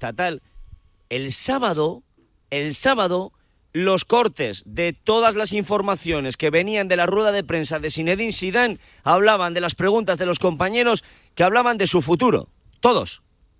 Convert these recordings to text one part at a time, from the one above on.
estatal. El sábado, los cortes de todas las informaciones que venían de la rueda de prensa de Zinedine Zidane hablaban de las preguntas de los compañeros que hablaban de su futuro. Todos.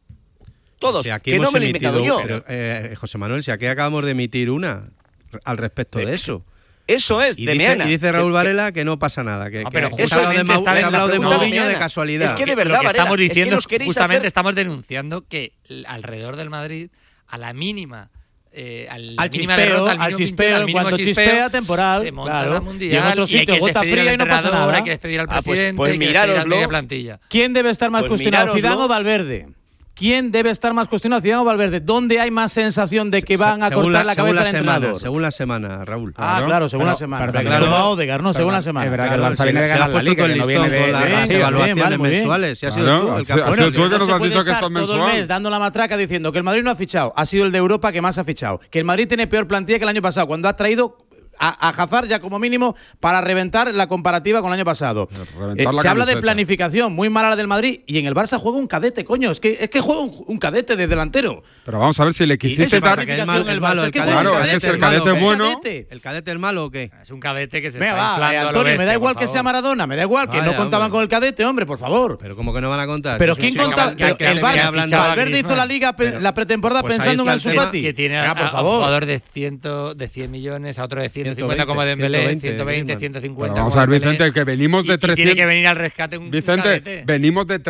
Si aquí que no me lo he inventado yo. Pero, José Manuel, si aquí acabamos de emitir una al respecto de eso. Eso es, y de Meana. Y dice Raúl Varela que no pasa nada. Pero justamente está hablado de Mourinho de casualidad. Es que de verdad, lo que Varela, estamos diciendo, es que justamente estamos denunciando que alrededor del Madrid, a la mínima... al chispeo, cuando chispea temporal, se monta claro. la mundial, y en otros sitios gota fría y no pasa nada. Hay que despedir al presidente, pues hay que despedir a la mirároslo. media plantilla. ¿Quién debe estar más cuestionado, Zidane o Valverde? ¿Quién debe estar más cuestionado, Zidane o Valverde? ¿Dónde hay más sensación de que van a cortar la cabeza del entrenador? Según la semana, Raúl. Claro, según la semana. Claro, Odegaard, no, según la semana. Es verdad que el Barça viene de ganar la Liga, que no viene de las evaluaciones mensuales. Si ha sido tú el campeón. Ha sido tú el que nos has dicho que esto es mensual. Todo el mes dando la matraca diciendo que el Madrid no ha fichado. Ha sido el de Europa que más ha fichado. Que el Madrid tiene peor plantilla que el año pasado, cuando ha traído a Hazard ya como mínimo para reventar la comparativa con el año pasado. Se habla de planificación muy mala la del Madrid y en el Barça juega un cadete, coño. Es que juega un cadete de delantero. Pero vamos a ver si le quisiste dar... el malo, el cadete. Claro, es que el cadete es bueno. ¿El cadete es malo o qué? Es un cadete que se Venga, está inflando a lo Antonio, bestia, me da igual por que favor. sea Maradona, me da igual que no contaban con el cadete, hombre, por favor. Pero ¿cómo que no van a contar? Pero ¿quién contaba? El Valverde hizo la Liga, la pretemporada pensando en el Sufati. Que tiene a un jugador de 100 millones, a otro de 150 como Dembélé, 120, 150. Vamos a ver, Vicente, que venimos de 300... Tiene que venir al rescate un Vicente, cadete. venimos de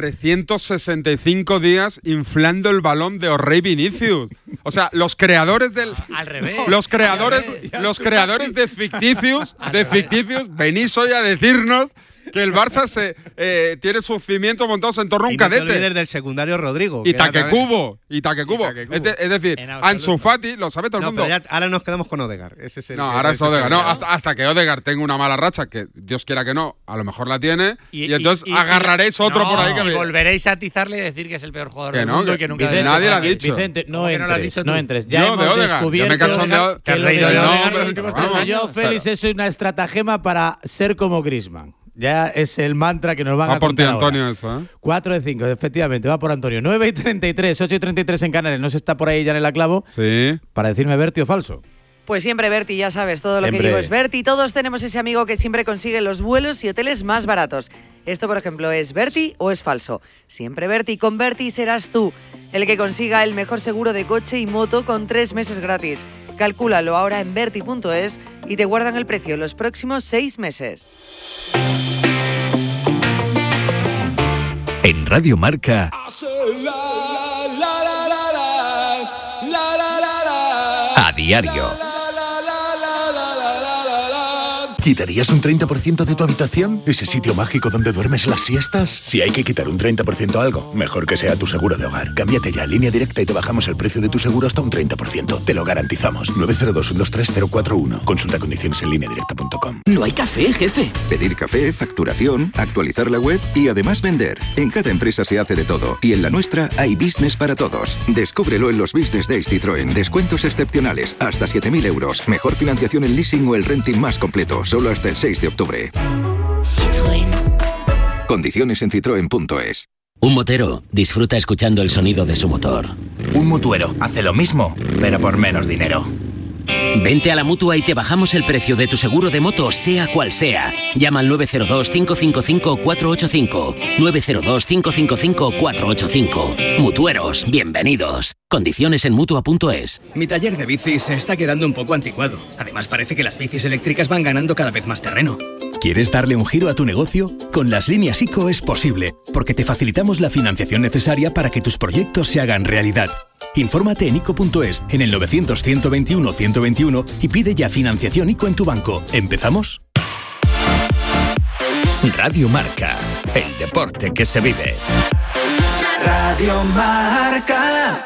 365 días inflando el balón de Orrey Vinicius. O sea, los creadores del... Al revés. Los creadores de ficticios, venís hoy a decirnos que el Barça tiene sus cimientos montados en torno a un cadete. No te olvides del secundario Rodrigo. Y Taquecubo. Es decir, Ansu Fati, lo sabe todo el mundo. Pero ahora nos quedamos con Odegaard. Ahora es Odegaard. No, hasta que Odegaard tenga una mala racha, que Dios quiera que no, a lo mejor la tiene, y entonces agarraréis otro por ahí que y volveréis a atizarle y decir que es el peor jugador del mundo y que nunca... Nadie lo ha dicho. Vicente, no entres. Ya hemos descubierto que lo de yo, Félix, es una estratagema para ser como Griezmann. Ya es el mantra que nos van a por ti, contar Antonio, ahora. eso, 4 de 5, efectivamente, va por Antonio. 9:33, 8:33 en Canarias. ¿No se está por ahí ya en el clavo? Sí. Para decirme Berti o falso. Pues siempre Berti, ya sabes, todo lo Siempre. que digo es Berti. Todos tenemos ese amigo que siempre consigue los vuelos y hoteles más baratos. Esto, por ejemplo, ¿es Berti o es falso? Siempre Berti. Con Berti serás tú el que consiga el mejor seguro de coche y moto con 3 meses gratis. Calcúlalo ahora en berti.es y te guardan el precio los próximos 6 meses. En Radio Marca, a diario. ¿Quitarías un 30% de tu habitación? ¿Ese sitio mágico donde duermes las siestas? Si hay que quitar un 30% a algo, mejor que sea tu seguro de hogar. Cámbiate ya a Línea Directa y te bajamos el precio de tu seguro hasta un 30%. Te lo garantizamos. 902-123-041. Consulta condiciones en lineadirecta.com. No hay café, jefe. Pedir café, facturación, actualizar la web y además vender. En cada empresa se hace de todo. Y en la nuestra hay business para todos. Descúbrelo en los Business Days Citroën. Descuentos excepcionales. Hasta 7.000 euros. Mejor financiación en leasing o el renting más completo. Solo hasta el 6 de octubre. Citroën. Condiciones en citroen.es. Un motero disfruta escuchando el sonido de su motor. Un mutuero hace lo mismo, pero por menos dinero. Vente a la Mutua y te bajamos el precio de tu seguro de moto, sea cual sea. Llama al 902-555-485. 902-555-485. Mutueros, bienvenidos. Condiciones en Mutua.es. Mi taller de bicis se está quedando un poco anticuado. Además, parece que las bicis eléctricas van ganando cada vez más terreno. ¿Quieres darle un giro a tu negocio? Con las líneas ICO es posible, porque te facilitamos la financiación necesaria para que tus proyectos se hagan realidad. Infórmate en ICO.es, en el 900-121-121 y pide ya financiación ICO en tu banco. ¿Empezamos? Radio Marca, el deporte que se vive. Radio Marca.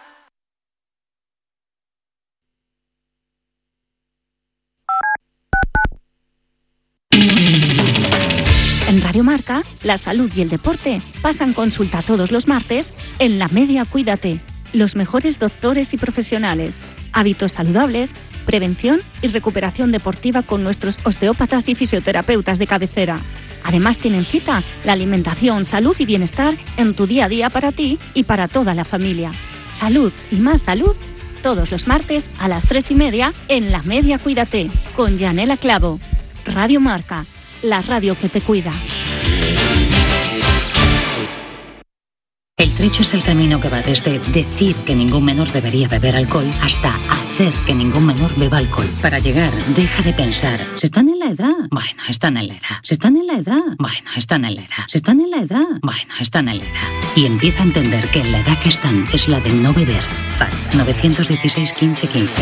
En Radio Marca, la salud y el deporte pasan consulta todos los martes en La Media Cuídate. Los mejores doctores y profesionales, hábitos saludables, prevención y recuperación deportiva con nuestros osteópatas y fisioterapeutas de cabecera. Además tienen cita la alimentación, salud y bienestar en tu día a día para ti y para toda la familia. Salud y más salud, todos los martes a las 3:30 en La Media Cuídate, con Yanela Clavo. Radio Marca, la radio que te cuida. El trecho es el camino que va desde decir que ningún menor debería beber alcohol hasta hacer que ningún menor beba alcohol. Para llegar, deja de pensar, ¿se están en la edad? Bueno, están en la edad. ¿Se están en la edad? Bueno, están en la edad. ¿Se están en la edad? Bueno, están en la edad. Y empieza a entender que en la edad que están es la de no beber. FAD 916 15 15.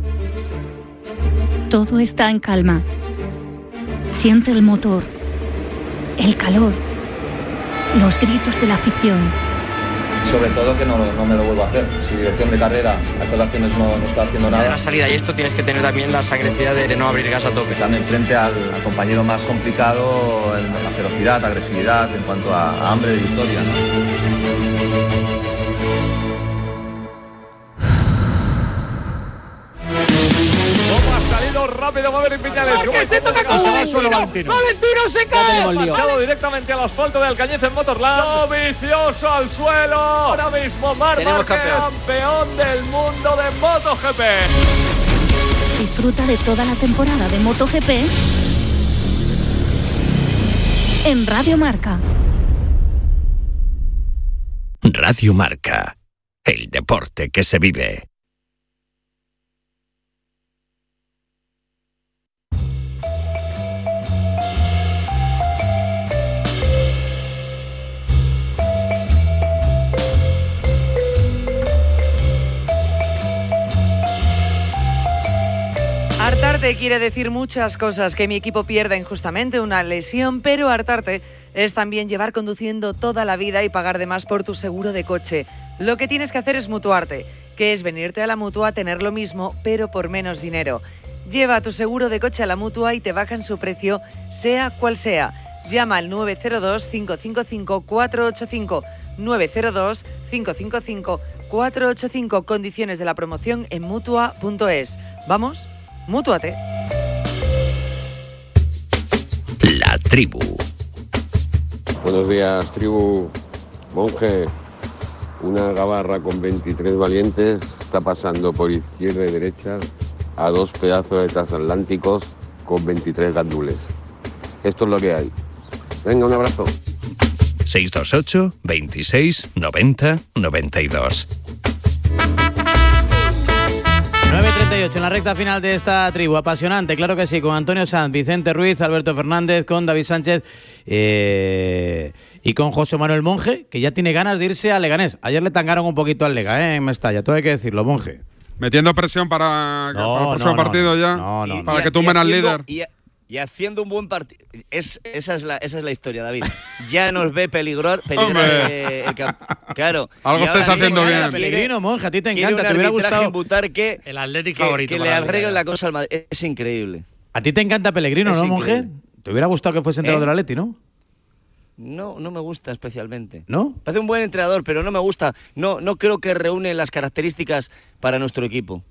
Todo está en calma. Siente el motor, el calor, los gritos de la afición. Sobre todo que no me lo vuelvo a hacer. Si dirección de carrera a estas acciones no está haciendo nada. De la salida y esto tienes que tener también la sangrecida de no abrir gas a tope. Estando enfrente al compañero más complicado en la ferocidad, agresividad, en cuanto a hambre de victoria, ¿no? Rápido, Maverick Viñales. Que se toca con Valentino se cae. Marchado directamente al asfalto de Alcañiz en Motorland. Vicioso al suelo. Ahora mismo Marc Márquez, campeón del mundo de MotoGP. Disfruta de toda la temporada de MotoGP en Radio Marca. Radio Marca, el deporte que se vive. Hartarte quiere decir muchas cosas, que mi equipo pierda injustamente, una lesión, pero hartarte es también llevar conduciendo toda la vida y pagar de más por tu seguro de coche. Lo que tienes que hacer es mutuarte, que es venirte a la Mutua a tener lo mismo, pero por menos dinero. Lleva tu seguro de coche a la Mutua y te bajan su precio, sea cual sea. Llama al 902-555-485, 902-555-485, condiciones de la promoción en Mutua.es. ¿Vamos? ¡Mútuate! La tribu. Buenos días, tribu. Monje, una gabarra con 23 valientes está pasando por izquierda y derecha a dos pedazos de transatlánticos con 23 gandules. Esto es lo que hay. Venga, un abrazo. 628 26 90 92. 9:38 en la recta final de esta tribu. Apasionante, claro que sí, con Antonio Sanz, Vicente Ruiz, Alberto Fernández, con David Sánchez y con José Manuel Monje, que ya tiene ganas de irse a Leganés. Ayer le tangaron un poquito al Lega, en Mestalla, todo hay que decirlo, Monje. Metiendo presión para el próximo partido ya, para que tumben al líder. Y haciendo un buen partido. Esa es la historia, David. Ya nos ve peligrar claro. Algo estáis haciendo bien. Pellegrino, Monje, a ti te encanta. Te hubiera gustado el Atlético favorito. Que le arregle la cosa al Madrid. Es increíble. A ti te encanta Pellegrino, ¿no, Monje? Te hubiera gustado que fuese entrenador del Atleti, ¿no? No me gusta especialmente. ¿No? Parece un buen entrenador, pero no me gusta. No creo que reúne las características para nuestro equipo.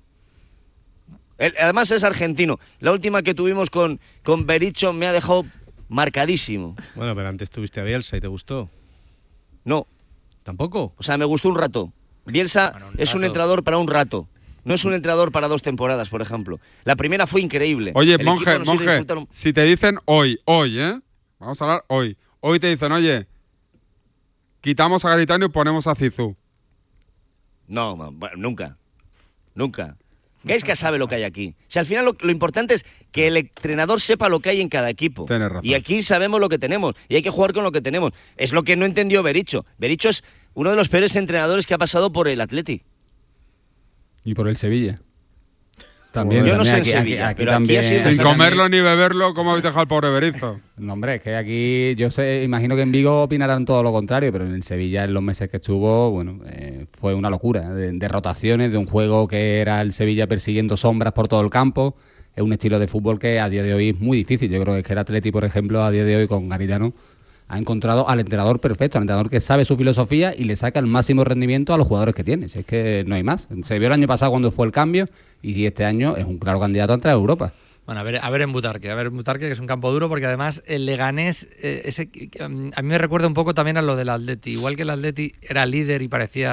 Además es argentino. La última que tuvimos con Berizzo me ha dejado marcadísimo. Bueno, pero antes tuviste a Bielsa y ¿te gustó? No. ¿Tampoco? O sea, me gustó un rato. Bielsa es un entrenador para un rato. No es un entrenador para 2 temporadas, por ejemplo. La primera fue increíble. Oye, Monje, si te dicen hoy, vamos a hablar hoy. Hoy te dicen, oye, quitamos a Garitano y ponemos a Zizou. No, bueno, nunca. Gaisca sabe lo que hay aquí. Si al final lo importante es que el entrenador sepa lo que hay en cada equipo. Tienes razón. Y aquí sabemos lo que tenemos y hay que jugar con lo que tenemos. Es lo que no entendió Berizzo. Berizzo es uno de los peores entrenadores que ha pasado por el Athletic. Y por el Sevilla. También, yo no sé en Sevilla, aquí pero también, aquí ha sido... Sin comerlo ni beberlo, ¿cómo habéis dejado al pobre Berizzo? No, hombre, es que aquí imagino que en Vigo opinarán todo lo contrario, pero en el Sevilla en los meses que estuvo, bueno, fue una locura de rotaciones, de un juego que era el Sevilla persiguiendo sombras por todo el campo. Es un estilo de fútbol que a día de hoy es muy difícil. Yo creo que el Atleti, por ejemplo, a día de hoy con Garitano ha encontrado al entrenador perfecto, al entrenador que sabe su filosofía y le saca el máximo rendimiento a los jugadores que tiene. Si es que no hay más. Se vio el año pasado cuando fue el cambio y este año es un claro candidato a entrar a Europa. Bueno, a ver en Butarque, que es un campo duro, porque además el Leganés, a mí me recuerda un poco también a lo del Atleti. Igual que el Atleti era líder y parecía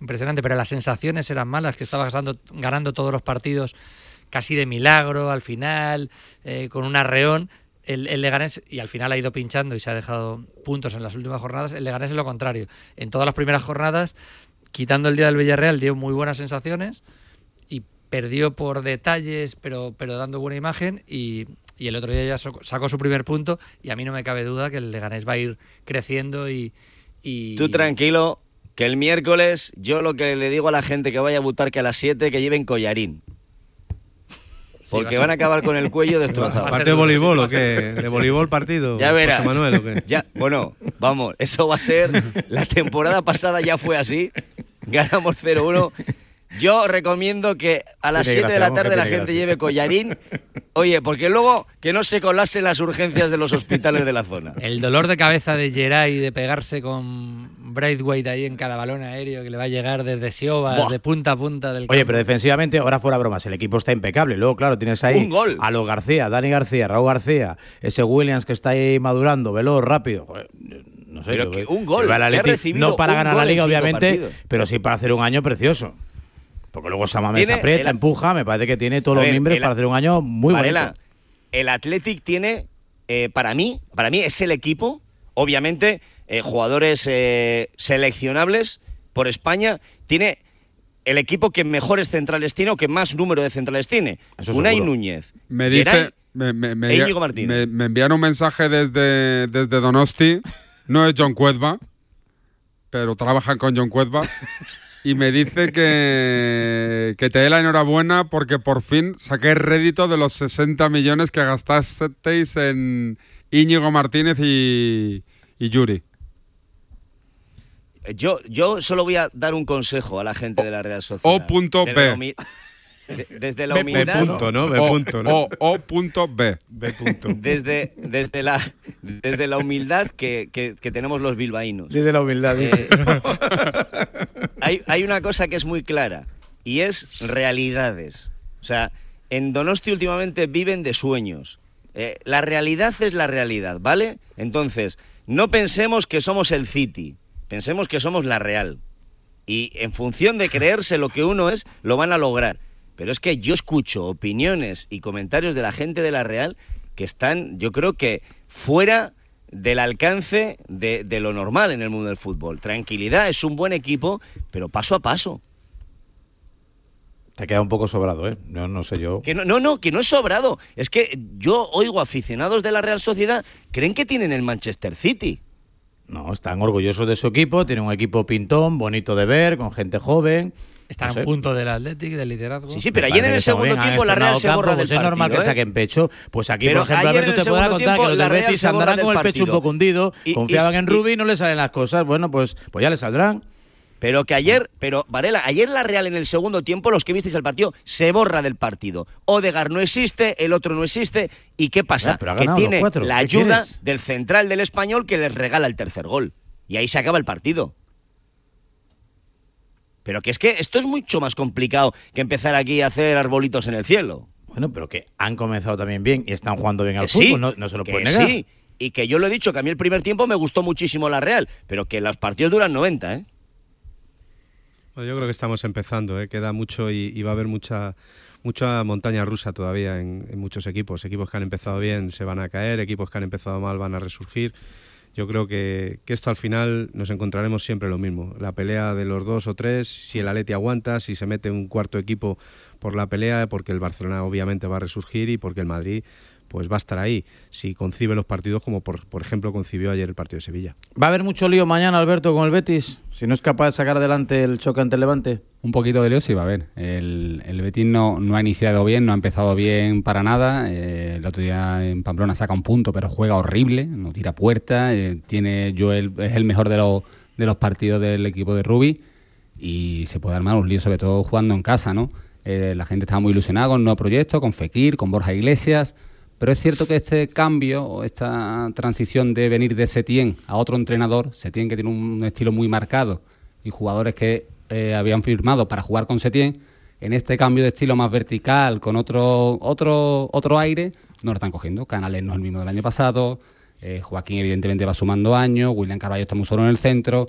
impresionante, pero las sensaciones eran malas, que estaba ganando todos los partidos casi de milagro al final, con un arreón. El Leganés, y al final ha ido pinchando y se ha dejado puntos en las últimas jornadas. El Leganés es lo contrario. En todas las primeras jornadas, quitando el día del Villarreal, dio muy buenas sensaciones y perdió por detalles, pero dando buena imagen, y el otro día ya sacó su primer punto, y a mí no me cabe duda que el Leganés va a ir creciendo y... Tú tranquilo, que el miércoles yo lo que le digo a la gente que vaya a Butarque a las 7, que lleven collarín. Porque van a acabar con el cuello destrozado. ¿Partido de voleibol o qué? ¿De voleibol partido? Ya verás. José Manuel, ¿o qué? Ya, bueno, vamos, eso va a ser... La temporada pasada ya fue así. Ganamos 0-1. Yo recomiendo que a las 7 de la tarde la gente lleve collarín. Oye, porque luego que no se colapsen las urgencias de los hospitales de la zona. El dolor de cabeza de Geray de pegarse con Braithwaite ahí en cada balón aéreo que le va a llegar desde Siobas, de punta a punta del campo. Oye, pero defensivamente, ahora fuera bromas, el equipo está impecable. Luego, claro, tienes ahí un gol. A los García, Dani García, Raúl García, ese Williams que está ahí madurando, veloz, rápido. Joder, no sé, pero que un gol, que ha recibido no para ganar la Liga, obviamente, partidos. Pero sí para hacer un año precioso. Porque luego Samamés aprieta, empuja, me parece que tiene todos los miembros para hacer un año muy bonito. El Athletic tiene, para mí es el equipo, obviamente, jugadores seleccionables por España, tiene el equipo que mejores centrales tiene o que más número de centrales tiene. Unai Núñez, me Geray, dice, Íñigo Martínez. Me enviaron un mensaje desde Donosti, no es John Cuezba, pero trabajan con John Cuezba. Y me dice que te dé la enhorabuena porque por fin saqué rédito de los 60 millones que gastasteis en Íñigo Martínez y Yuri. Yo solo voy a dar un consejo a la gente de la Real Sociedad. O.B. Desde la humildad. B punto, ¿no? B punto, ¿no? O.B. B punto. Desde la humildad que tenemos los bilbaínos. Desde la humildad. Hay una cosa que es muy clara y es realidades. O sea, en Donosti últimamente viven de sueños. La realidad es la realidad, ¿vale? Entonces, no pensemos que somos el City, pensemos que somos la Real. Y en función de creerse lo que uno es, lo van a lograr. Pero es que yo escucho opiniones y comentarios de la gente de la Real que están, yo creo que fuera del alcance de lo normal en el mundo del fútbol. Tranquilidad, es un buen equipo, pero paso a paso. Te ha quedado un poco sobrado, ¿eh? No sé yo. Que no es sobrado. Es que yo oigo aficionados de la Real Sociedad, creen que tienen el Manchester City. No, están orgullosos de su equipo, tienen un equipo pintón, bonito de ver, con gente joven. Están a un punto del Athletic, del liderazgo. Sí, pero ayer en el segundo tiempo la Real se borra del partido. Es normal que saquen pecho. Pues aquí, pero por ejemplo, Alberto, te puedo contar que los del Betis andarán con el pecho un poco hundido, confiaban en Rubí y no les salen las cosas. Bueno, pues ya les saldrán. Pero Varela, ayer la Real en el segundo tiempo, los que visteis el partido, se borra del partido. Odegaard no existe, el otro no existe. ¿Y qué pasa? Que tiene la ayuda del central del Español que les regala el tercer gol. Y ahí se acaba el partido. Pero que es que esto es mucho más complicado que empezar aquí a hacer arbolitos en el cielo. Bueno, pero que han comenzado también bien y están jugando bien al fútbol, no se lo pueden negar. Sí, y que yo lo he dicho, que a mí el primer tiempo me gustó muchísimo la Real, pero que los partidos duran 90, ¿eh? Bueno, yo creo que estamos empezando, queda mucho y va a haber mucha montaña rusa todavía en muchos equipos. Equipos que han empezado bien se van a caer, equipos que han empezado mal van a resurgir. Yo creo que esto al final nos encontraremos siempre lo mismo. La pelea de los 2 o 3, si el Atleti aguanta, si se mete un cuarto equipo por la pelea, porque el Barcelona obviamente va a resurgir y porque el Madrid pues va a estar ahí, si concibe los partidos como por ejemplo concibió ayer el partido de Sevilla. ¿Va a haber mucho lío mañana, Alberto, con el Betis? Si no es capaz de sacar adelante el choque ante el Levante. Un poquito de lío sí va a haber. El Betis no ha iniciado bien, no ha empezado bien para nada. El otro día en Pamplona saca un punto, pero juega horrible, no tira puerta. Tiene Joel, es el mejor de los partidos del equipo de Rubí y se puede armar un lío, sobre todo jugando en casa, ¿no? La gente estaba muy ilusionada con un nuevo proyecto, con Fekir, con Borja Iglesias. Pero es cierto que este cambio o esta transición de venir de Setién a otro entrenador, Setién que tiene un estilo muy marcado y jugadores que habían firmado para jugar con Setién, en este cambio de estilo más vertical, con otro aire, no lo están cogiendo. Canales no es el mismo del año pasado, Joaquín evidentemente va sumando años, William Carballo está muy solo en el centro,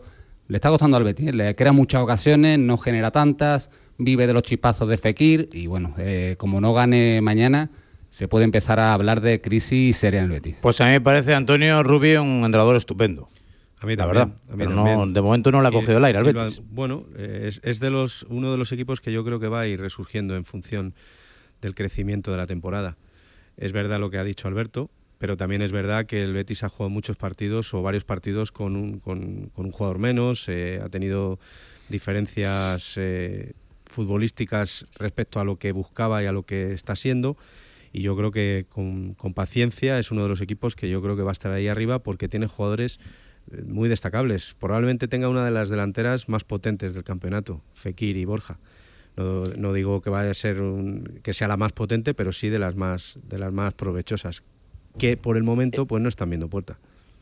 Le está costando al Betis, le crea muchas ocasiones, no genera tantas, vive de los chispazos de Fekir y bueno, como no gane mañana, se puede empezar a hablar de crisis seria en el Betis. Pues a mí me parece Antonio Rubio un entrenador estupendo. A mí la también, verdad, a mí pero también. no, de momento no le ha cogido el aire al Betis. Bueno, es uno de los equipos que yo creo que va a ir resurgiendo en función del crecimiento de la temporada. Es verdad lo que ha dicho Alberto, pero también es verdad que el Betis ha jugado muchos partidos o varios partidos con un jugador menos, ha tenido diferencias futbolísticas respecto a lo que buscaba y a lo que está siendo, y yo creo que con paciencia es uno de los equipos que yo creo que va a estar ahí arriba porque tiene jugadores muy destacables. Probablemente tenga una de las delanteras más potentes del campeonato, Fekir y Borja. No digo que vaya a ser que sea la más potente, pero sí de las más provechosas, que por el momento pues no están viendo puerta.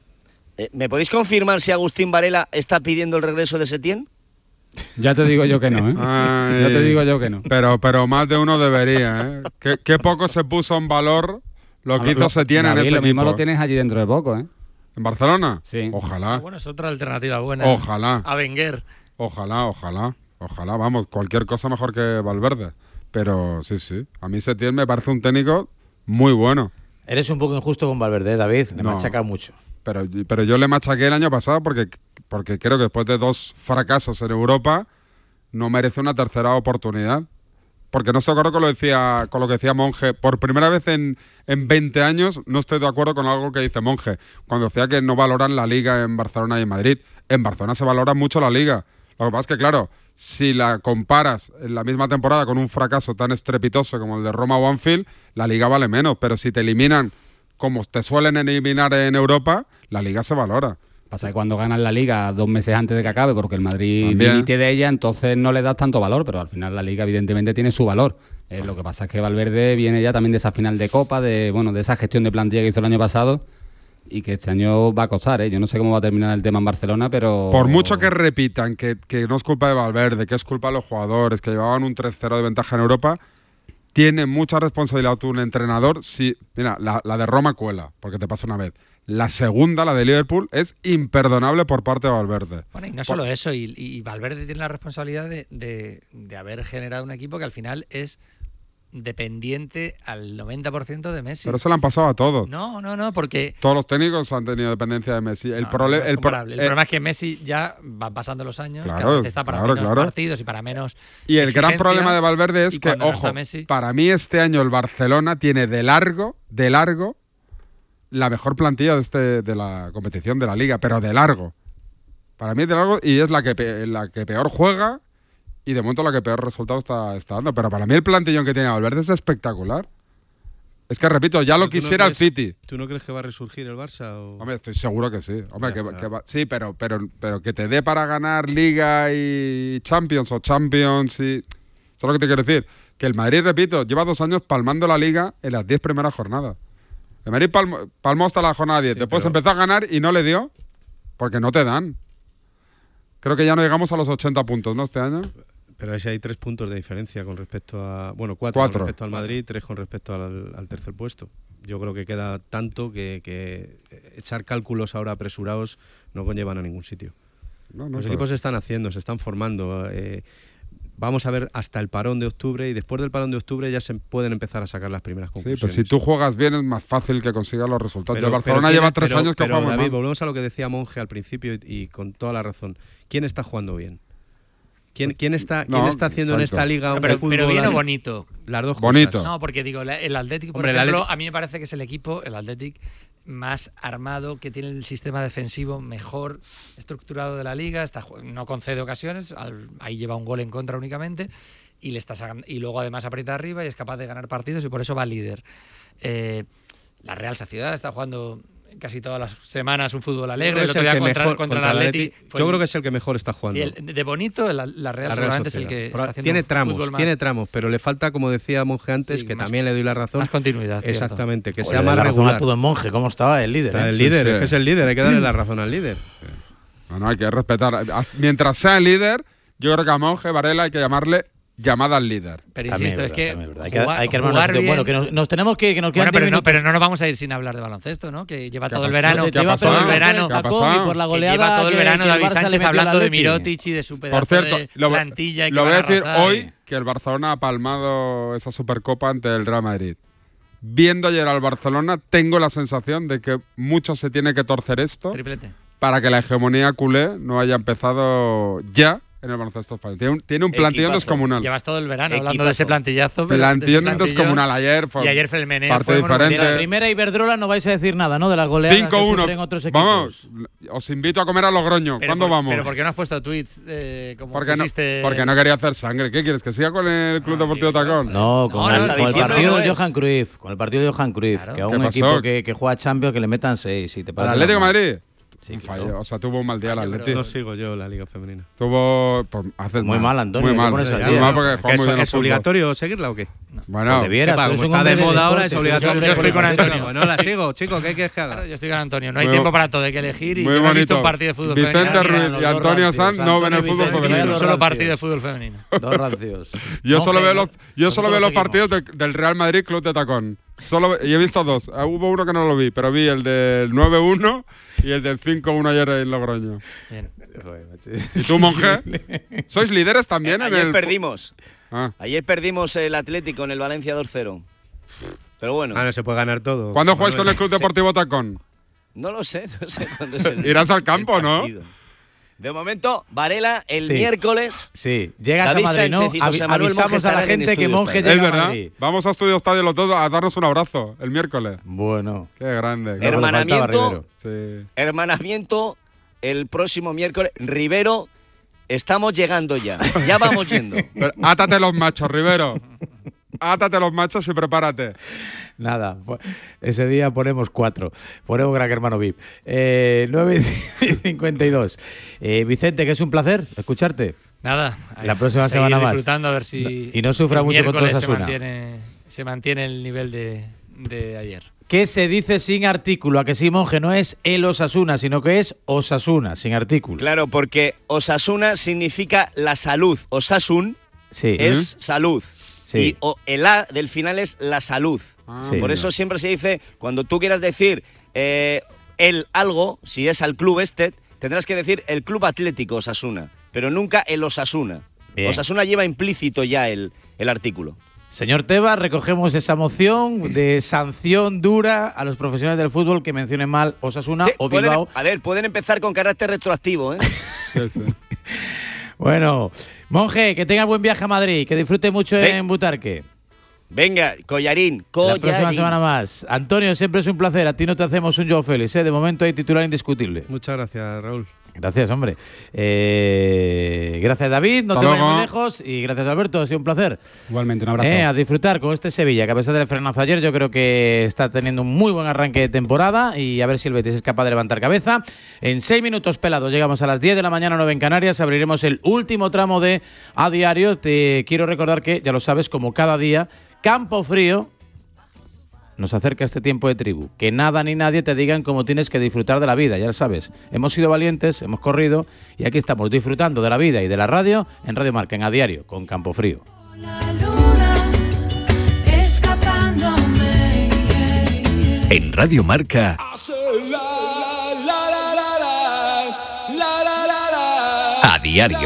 ¿Me podéis confirmar si Agustín Varela está pidiendo el regreso de Setién? Ya te digo yo que no, ¿eh? Ya te digo yo que no. Pero más de uno debería, ¿eh? Qué poco se puso en valor lo que hizo Setién en ese equipo. Lo mismo lo tienes allí dentro de poco, ¿eh? ¿En Barcelona? Sí. Ojalá. Bueno, es otra alternativa buena. Ojalá. A Wenger. Ojalá, vamos, cualquier cosa mejor que Valverde. Pero sí, a mí Setién me parece un técnico muy bueno. Eres un poco injusto con Valverde, David, le machaca mucho. Pero yo le machaqué el año pasado porque creo que después de 2 fracasos en Europa no merece una tercera oportunidad. Porque no estoy de acuerdo con lo que decía Monge. Por primera vez en 20 años no estoy de acuerdo con algo que dice Monge. Cuando decía que no valoran la Liga en Barcelona y en Madrid. En Barcelona se valora mucho la Liga. Lo que pasa es que, claro, si la comparas en la misma temporada con un fracaso tan estrepitoso como el de Roma o Anfield, la Liga vale menos. Pero si te eliminan como te suelen eliminar en Europa, la Liga se valora. Pasa que cuando ganas la Liga 2 meses antes de que acabe, porque el Madrid dimite de ella, entonces no le das tanto valor, pero al final la Liga evidentemente tiene su valor. Lo que pasa es que Valverde viene ya también de esa final de Copa, de esa gestión de plantilla que hizo el año pasado, y que este año va a costar, ¿eh? Yo no sé cómo va a terminar el tema en Barcelona, pero... Por mucho que repitan que no es culpa de Valverde, que es culpa de los jugadores, que llevaban un 3-0 de ventaja en Europa, tiene mucha responsabilidad tú, un entrenador. Mira, la de Roma cuela, porque te pasa una vez. La segunda, la de Liverpool, es imperdonable por parte de Valverde. Bueno, y no solo eso, y Valverde tiene la responsabilidad de haber generado un equipo que al final es dependiente al 90% de Messi. Pero se lo han pasado a todos. No, porque... Todos los técnicos han tenido dependencia de Messi. El problema es que Messi ya van pasando los años, claro, cada vez está para menos partidos y para menos Y el gran problema de Valverde es que, ojo, para mí este año el Barcelona tiene de largo la mejor plantilla de la competición de la Liga, pero de largo. Para mí es de largo y es la que peor juega y de momento la que peor resultado está dando. Pero para mí el plantillón que tiene Valverde es espectacular. Es que, repito, ya lo quisiera el City. ¿Tú no crees que va a resurgir el Barça? Hombre, estoy seguro que sí. Hombre, sí, pero que te dé para ganar Liga y Champions o Champions y... Eso es lo que te quiero decir. Que el Madrid, repito, lleva 2 años palmando la Liga en las 10 primeras jornadas. El Madrid palmó hasta la jornada 10. Después empezó a ganar y no le dio porque no te dan. Creo que ya no llegamos a los 80 puntos, ¿no? Este año. Pero hay 3 puntos de diferencia con respecto a... Bueno, 4 con respecto al Madrid, 3 con respecto al tercer puesto. Yo creo que queda tanto que echar cálculos ahora apresurados no conllevan a ningún sitio. Los equipos se están haciendo, se están formando. Vamos a ver hasta el parón de octubre y después del parón de octubre ya se pueden empezar a sacar las primeras conclusiones. Sí, pero si tú juegas bien es más fácil que consigas los resultados. El Barcelona lleva 3 años que juega muy David, mal. Volvemos a lo que decía Monge al principio y con toda la razón. ¿Quién está jugando bien? ¿Quién está haciendo en esta liga un fútbol? Pero bien o bonito. Las dos cosas. Bonito. No, porque digo, el Athletic, por ejemplo, a mí me parece que es el equipo, el Athletic, más armado, que tiene el sistema defensivo mejor estructurado de la liga, no concede ocasiones, ahí lleva un gol en contra únicamente, y luego además aprieta arriba y es capaz de ganar partidos y por eso va líder. La Real Sociedad está jugando casi todas las semanas un fútbol alegre. El otro día contra el Atleti. Yo creo que es el que mejor está jugando. Sí, de bonito, la Real seguramente es el que está haciendo tiene tramos, pero le falta, como decía Monge antes, que también le doy la razón. Más continuidad. Exactamente, que Oye, sea más regular. Todo en Monge, ¿cómo estaba el líder? El líder, es que es el líder, hay que darle la razón al líder. No, hay que respetar. Mientras sea el líder, yo creo que a Monge Varela hay que llamarle llamada al líder. Pero insisto, es que hay que armar bien. Bueno, que nos tenemos que nos quedan pero no nos vamos a ir sin hablar de baloncesto, ¿no? Que lleva todo el verano. Lleva todo el verano. Lleva todo el verano David Sánchez hablando de Mirotic y de su pedazo de plantilla. Lo voy a decir hoy, que el Barcelona ha palmado esa Supercopa ante el Real Madrid. Viendo ayer al Barcelona, tengo la sensación de que mucho se tiene que torcer esto. Triplete. Para que la hegemonía culé no haya empezado ya en el baloncesto español. Tiene un plantillón descomunal. Llevas todo el verano hablando de ese plantillazo. Plantillón descomunal ayer. Y ayer fue el meneo. Parte diferente. De la primera Iberdrola no vais a decir nada, ¿no? De las goleadas 5-1. en otros equipos. Vamos, os invito a comer a Logroño. ¿Cuándo vamos? Pero ¿por qué no has puesto tweets? Porque no quería hacer sangre. ¿Qué quieres? ¿Que siga con el Club Deportivo Tacón? No, con el partido de Johan Cruyff. Con el partido de Johan Cruyff. Claro. Que a un equipo que juega Champions que le metan 6. Si ¿Al Atlético de Madrid? Sí, falló. O sea, tuvo un mal día el Atlético. No sigo yo la Liga Femenina. Tuvo... muy mal, Antonio. Muy mal. Muy mal porque juega muy bien. ¿Es obligatorio seguirla o qué? No. Bueno, como está de moda ahora, es obligatorio. Yo estoy con Antonio. No la sigo, chico. ¿Qué quieres que haga? Claro, yo estoy con Antonio. No hay tiempo para todo. Hay que elegir. Y muy yo bonito. he visto un partido de fútbol femenino. Vicente Ruiz y Antonio Sanz no ven el fútbol femenino. Un solo partido de fútbol femenino. Dos rancios. Yo solo veo los partidos del Real Madrid Club de Tacón. Y he visto dos. Hubo uno que no lo vi, pero vi el del 9-1 y el del 5-1 ayer en Logroño. Bien. ¿Y tú, Monje? ¿Sois líderes también en el...? Ayer perdimos. Ayer perdimos el Atlético en el Valencia 2-0. Pero bueno. No se puede ganar todo. ¿Cuándo jugáis con el Club Deportivo Tacón? No lo sé cuándo es el... Irás al campo, ¿no? De momento, Varela, el miércoles. Sí, llegas a Madrid, ¿no? Avisamos a la gente que Monje llega a Madrid. Vamos a Estudio Estadio los dos a darnos un abrazo el miércoles. Bueno. Qué grande. Hermanamiento el próximo miércoles. Rivero, estamos llegando ya. Ya vamos yendo. Pero átate los machos, Rivero. Átate los machos y prepárate. Nada, ese día ponemos 4. Ponemos Gran Hermano VIP. 9:52. Vicente, que es un placer escucharte. Nada. La próxima semana más. Disfrutando a ver si. Y no sufra mucho con toda Osasuna. Se mantiene el nivel de ayer. ¿Qué se dice sin artículo? A que sí, Monje, no es el Osasuna, sino que es Osasuna, sin artículo. Claro, porque Osasuna significa la salud. Osasun es salud. Sí. Y el A del final es la salud. Por eso siempre se dice, cuando tú quieras decir el algo, si es al club tendrás que decir el Club Atlético Osasuna, pero nunca el Osasuna. Bien. Osasuna lleva implícito ya el artículo. Señor Tebas, recogemos esa moción de sanción dura a los profesionales del fútbol que mencionen mal Osasuna o Bilbao. Pueden empezar con carácter retroactivo, ¿eh? Sí. Bueno, Monje, que tenga buen viaje a Madrid, que disfrute mucho en Butarque. Venga, Collarín. La próxima semana más. Antonio, siempre es un placer. A ti no te hacemos un Joao Félix, ¿eh? De momento hay titular indiscutible. Muchas gracias, Raúl. Gracias, hombre. Gracias, David. No te vayas muy lejos. Y gracias, Alberto. Ha sido un placer. Igualmente, un abrazo. A disfrutar con este Sevilla, que a pesar del frenazo ayer, yo creo que está teniendo un muy buen arranque de temporada. Y a ver si el Betis es capaz de levantar cabeza. En 6 minutos pelados llegamos a las 10 de la mañana, 9 en Canarias. Abriremos el último tramo de A Diario. Te quiero recordar que, ya lo sabes, como cada día, Campo Frío nos acerca este tiempo de tribu. Que nada ni nadie te digan cómo tienes que disfrutar de la vida, ya lo sabes. Hemos sido valientes, hemos corrido y aquí estamos disfrutando de la vida y de la radio en Radio Marca, en A Diario, con Campo Frío. En Radio Marca, A Diario.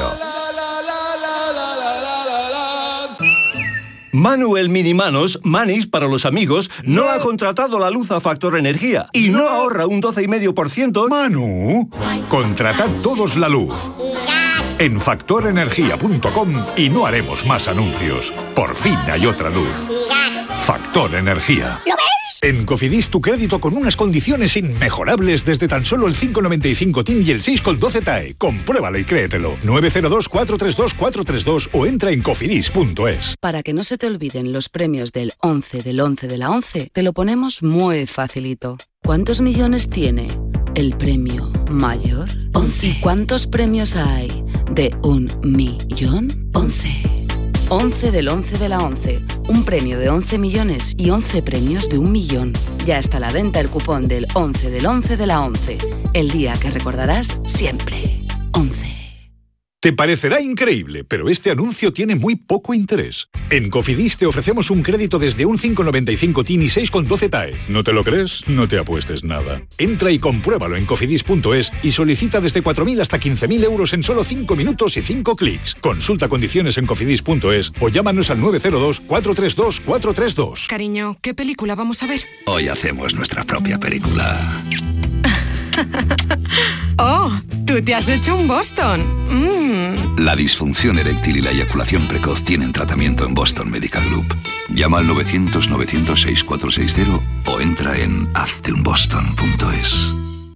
Manu el Minimanos, Manis para los amigos, no ha contratado la luz a Factor Energía y no ahorra un 12,5%. Manu, contratad todos la luz en factorenergia.com y no haremos más anuncios. Por fin hay otra luz. Factor Energía. ¿Lo ves? En Cofidis, tu crédito con unas condiciones inmejorables desde tan solo el 5,95 TIN y el 6,12 TAE. Compruébalo y créetelo. 902-432-432 o entra en cofidis.es. Para que no se te olviden los premios del 11 del 11 de la 11, te lo ponemos muy facilito. ¿Cuántos millones tiene el premio mayor? 11. ¿Y cuántos premios hay de 1 millón? 11. 11 del 11 de la 11. Un premio de 11 millones y 11 premios de 1 millón. Ya está a la venta el cupón del 11 del 11 de la 11. El día que recordarás siempre. 11. Te parecerá increíble, pero este anuncio tiene muy poco interés. En Cofidis te ofrecemos un crédito desde un 5,95 TIN y 6,12 TAE. ¿No te lo crees? No te apuestes nada. Entra y compruébalo en cofidis.es y solicita desde 4.000 hasta 15.000 euros en solo 5 minutos y 5 clics. Consulta condiciones en cofidis.es o llámanos al 902 432 432. Cariño, ¿qué película vamos a ver? Hoy hacemos nuestra propia película. ¡Oh! ¡Tú te has hecho un Boston! La disfunción eréctil y la eyaculación precoz tienen tratamiento en Boston Medical Group. Llama al 900-900-6460 o entra en hazteunboston.es.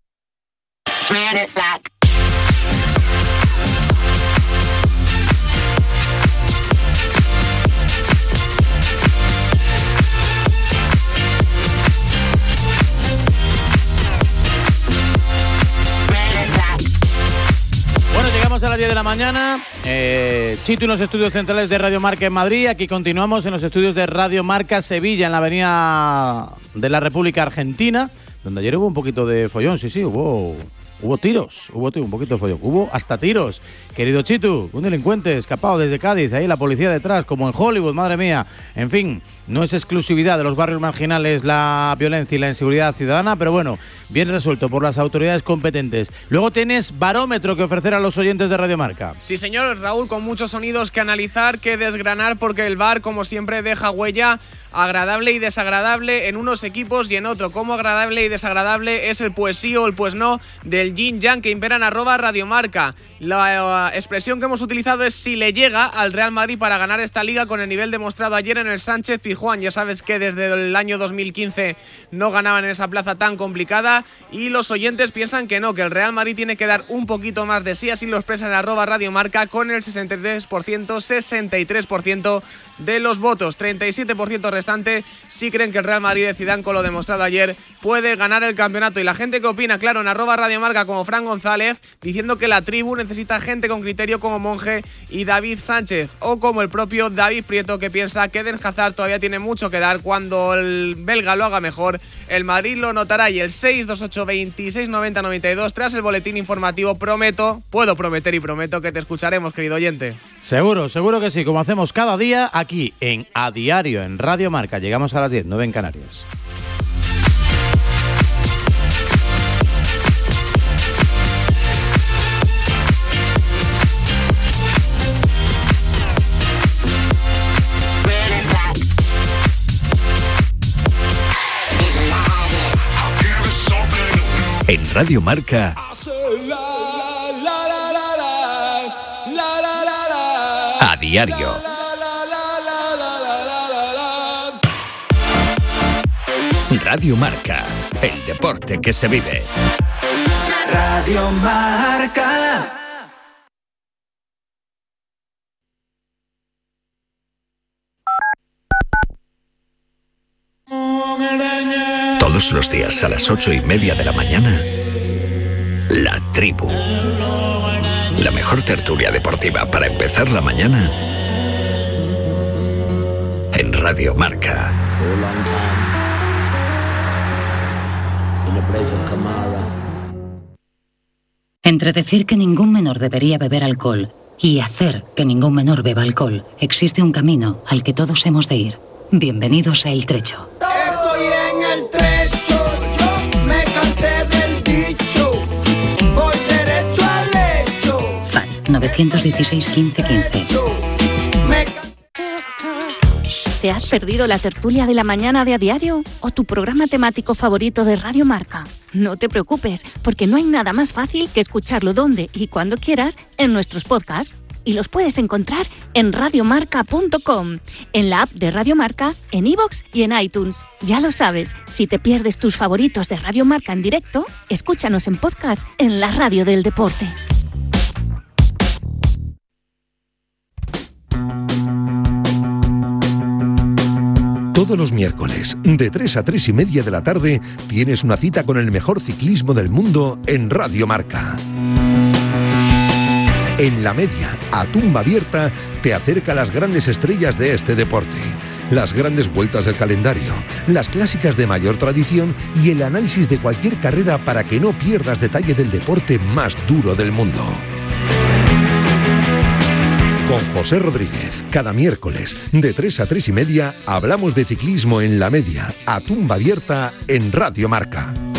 A las 10 de la mañana, Chito en los estudios centrales de Radio Marca en Madrid. Aquí continuamos en los estudios de Radio Marca Sevilla, en la avenida de la República Argentina, donde ayer hubo un poquito de follón. Sí, hubo tiros, un poquito de follón, hubo hasta tiros. Querido Chitu, un delincuente escapado desde Cádiz, ahí la policía detrás, como en Hollywood, madre mía. En fin, no es exclusividad de los barrios marginales la violencia y la inseguridad ciudadana, pero bueno, bien resuelto por las autoridades competentes. Luego tienes barómetro que ofrecer a los oyentes de Radio Marca. Sí, señor, Raúl, con muchos sonidos que analizar, que desgranar, porque el VAR, como siempre, deja huella agradable y desagradable en unos equipos y en otro. Como agradable y desagradable es el pues sí o el pues no del yin-yang que imperan @Radio Marca. La expresión que hemos utilizado es si le llega al Real Madrid para ganar esta liga con el nivel demostrado ayer en el Sánchez-Pizjuán. Ya sabes que desde el año 2015 no ganaban en esa plaza tan complicada y los oyentes piensan que no, que el Real Madrid tiene que dar un poquito más de sí, así lo expresan en @Radio Marca con el 63% de los votos. 37% restante sí creen que el Real Madrid de Zidane, con lo demostrado ayer, puede ganar el campeonato. Y la gente que opina, claro, en @Radio Marca, como Fran González, diciendo que la tribu necesita gente con criterio como Monge y David Sánchez, o como el propio David Prieto, que piensa que Eden Hazard todavía tiene mucho que dar. Cuando el belga lo haga mejor, el Madrid lo notará. Y el 628 26 90 92, tras el boletín informativo, puedo prometer y prometo que te escucharemos, querido oyente. Seguro que sí, como hacemos cada día aquí en A Diario en Radio Marca. Llegamos a las 10, 9 en Canarias. En Radio Marca, A Diario. Radio Marca, el deporte que se vive. Radio Marca. Todos los días a las 8:30 de la mañana, La Tribu. La mejor tertulia deportiva para empezar la mañana en Radio Marca. Entre decir que ningún menor debería beber alcohol y hacer que ningún menor beba alcohol, existe un camino al que todos hemos de ir. Bienvenidos a El Trecho. Estoy en el trecho, yo me cansé del dicho, voy derecho al hecho. FAN 916 15 15. ¿Te has perdido la tertulia de la mañana de A Diario o tu programa temático favorito de Radio Marca? No te preocupes, porque no hay nada más fácil que escucharlo donde y cuando quieras en nuestros podcasts. Y los puedes encontrar en radiomarca.com, en la app de Radio Marca, en iVoox y en iTunes. Ya lo sabes, si te pierdes tus favoritos de Radio Marca en directo, escúchanos en podcast en la radio del deporte. Todos los miércoles, de 3 a 3 y media de la tarde, tienes una cita con el mejor ciclismo del mundo en Radio Marca. En la media, a tumba abierta, te acerca a las grandes estrellas de este deporte, las grandes vueltas del calendario, las clásicas de mayor tradición y el análisis de cualquier carrera para que no pierdas detalle del deporte más duro del mundo. Con José Rodríguez, cada miércoles de 3 a 3 y media hablamos de ciclismo en la media, a tumba abierta en Radio Marca.